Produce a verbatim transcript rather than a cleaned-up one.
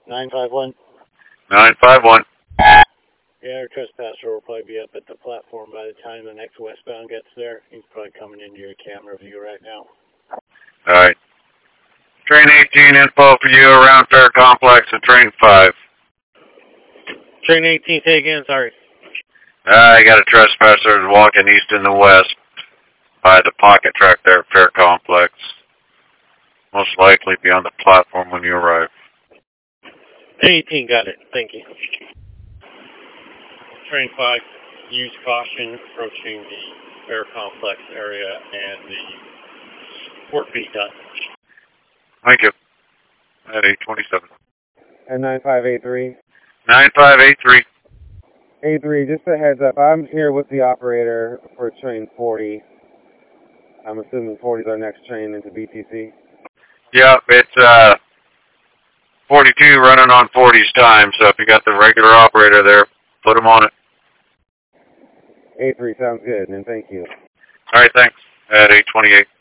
nine five one. nine five one. Yeah, our trespasser will probably be up at the platform by the time the next westbound gets there. He's probably coming into your camera view right now. Alright. Train eighteen info for you around Fair Complex and Train five. Train eighteen, say again, sorry. Uh, I got a trespasser walking east and the west by the pocket track there at Fair Complex. Most likely be on the platform when you arrive. eighteen, got it. Thank you. Train five, use caution approaching the Fair Complex area and the port B done. Thank you. At eight twenty-seven. And nine five eight three. nine five eight three. eight three, just a heads up. I'm here with the operator for train forty. I'm assuming forty is our next train into B T C. Yep, it's uh forty-two running on forty's time, so if you got the regular operator there, put him on it. eight three sounds good, and thank you. Alright, thanks. At eight twenty-eight.